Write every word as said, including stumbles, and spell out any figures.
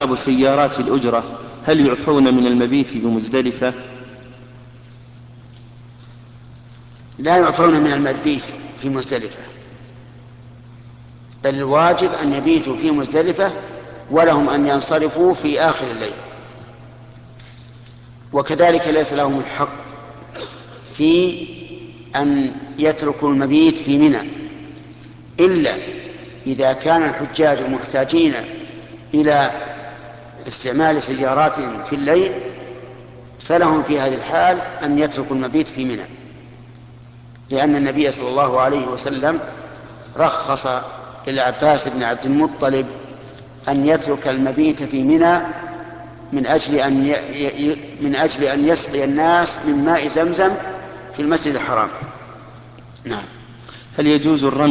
أصحاب سيارات الأجرة هل يعفون من المبيت بمزدلفة؟ لا يعفون من المبيت في مزدلفة، بل الواجب أن يبيتوا في مزدلفة، ولهم أن ينصرفوا في آخر الليل. وكذلك ليس لهم الحق في أن يتركوا المبيت في منى، إلا إذا كان الحجاج محتاجين إلى استعمال سياراتهم في الليل، فلهم في هذه الحال أن يتركوا المبيت في منى، لأن النبي صلى الله عليه وسلم رخص للعباس بن عبد المطلب أن يترك المبيت في منى من أجل أن ي... من أجل أن يسقي الناس من ماء زمزم في المسجد الحرام. نعم. هل يجوز الرمي